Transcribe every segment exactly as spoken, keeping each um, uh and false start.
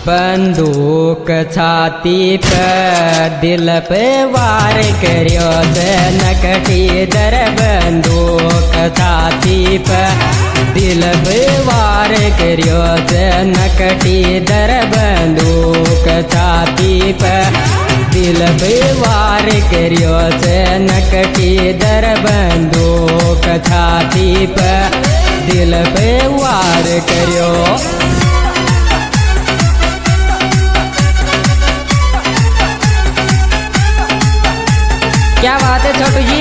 बंदूक छाती पे दिल पे वार करियो से नकटी दर बंदूक छाती पे दिल पे वार करियो से नकटी दर बंदूक छाती पे दिल पे वार करियो से नकटी दर बंदूक छाती पे दिल पे वार करियो। क्या बात है छोटू जी।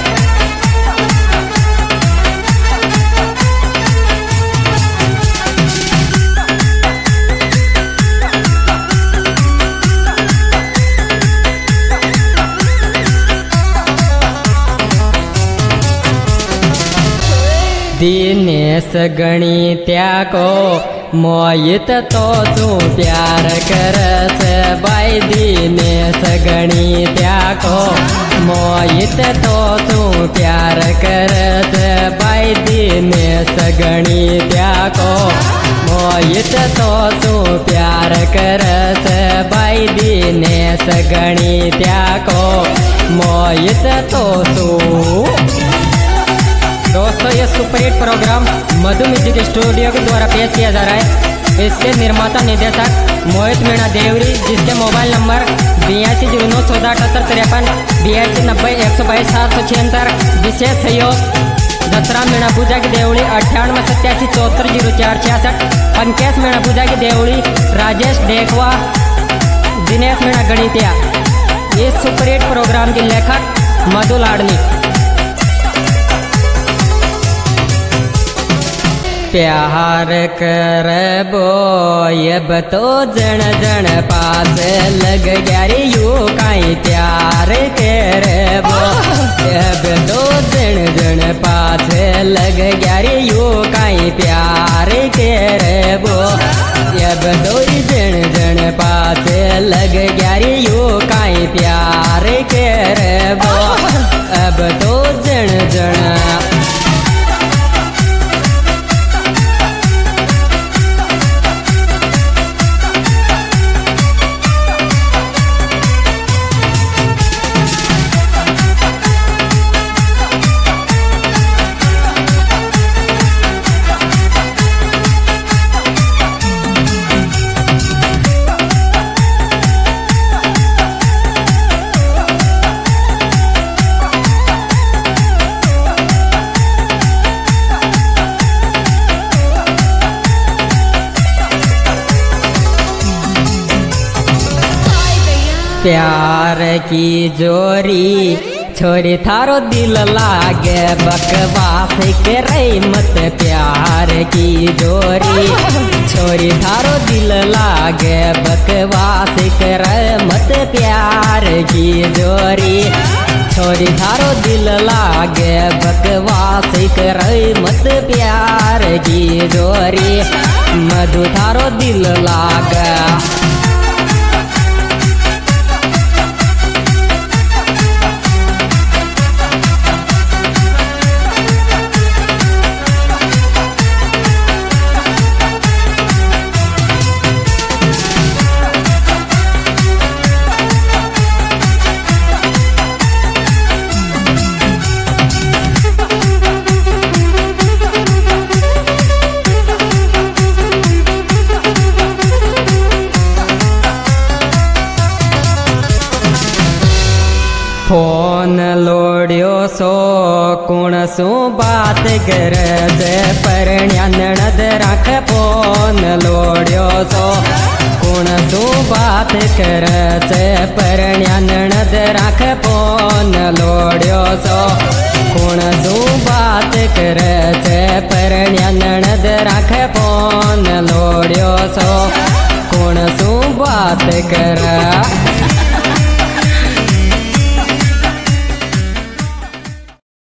दिनेश गणित्या को मोहित तो तू प्यार कर से भाई दिनेश गणित्या को मोहित तो तू प्यार कर से भाई दिनेश गणित्या को मोहित तो तू प्यार कर से भाई दिनेश गणित्या को मोहित तो तू। दोस्तों ये superhit program Madhu music studio के द्वारा पेश किया जा रहा है। इसके निर्माता निदेशक मोहित मीणा देवरी, जिसके मोबाइल नंबर बयासी जीरो नौ चौदह अठहत्तर तिरपन बयासी नब्बे एक सौ बाईस सात सौ छिहत्तर। विशेष सहयोग दसरा मीणा पूजा की देवड़ी अट्ठानवे सत्यासी चौहत्तर जीरो चार छियासठ। पंकज मीणा पूजा की देवड़ी राजेश डेकवा दिनेश मीणा गणित्या। इस सुपरहिट प्रोग्राम की लेखक मधु लाडली। प्यार कर बोयब तो जन जन पास लग ग्यारी यू काई प्यार कर बो अब तो जन जन पास लग ग्यारी यू काई प्यार कर बो अब तो जन जन पास लग ग्यारी यू काई प्यार कर बो अब तो जन जन। प्यार की जोरी छोरी थारो दिल लागे बकवास करे मत। प्यार की जोरी छोरी थारो दिल लागे बकवास करे मत। प्यार की जोरी छोरी थारो दिल लागे बकवास करे मत। प्यार की जोरी मधु थारो दिल लागे। फोन लोड्यो सो कुण सु बात कर पर ननद रख। फोन लोड्यो सो कुण सु बात कर पर ननद रख। फोन लोड्यो सो कुण सु बात कर पर ननद रख। फोन लोड्यो सो कुण सु बात कर।